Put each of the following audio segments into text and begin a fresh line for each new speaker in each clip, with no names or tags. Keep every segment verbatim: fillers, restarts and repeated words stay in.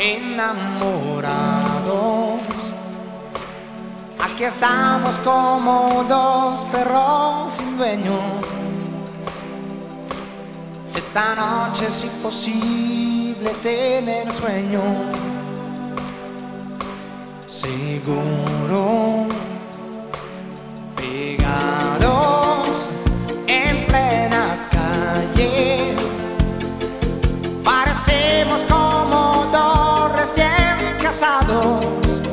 enamorados. Aquí estamos como dos perros sin dueño. Esta noche es imposible tener sueño. Seguro, pegados en plena calle, parecemos como dos recién casados.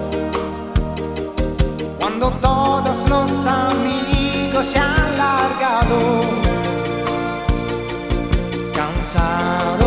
Cuando todos los amigos se han largado, cansados